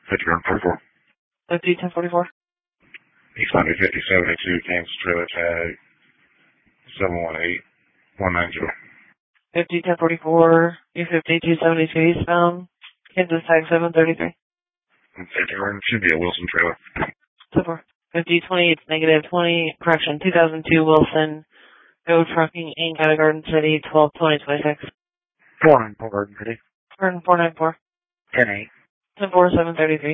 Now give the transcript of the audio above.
50-44. 50-1044. East 5072, Kansas trailer tag 718190. 50-1044, U-50-272 eastbound, Kansas tag 733. 51 should be a Wilson trailer. 50-20, it's -20, correction, 2002 Wilson, Go Trucking Inc. out of Garden City, 12-20-26. 494 Garden City. Garden 494. 10-8. 10-4, 733.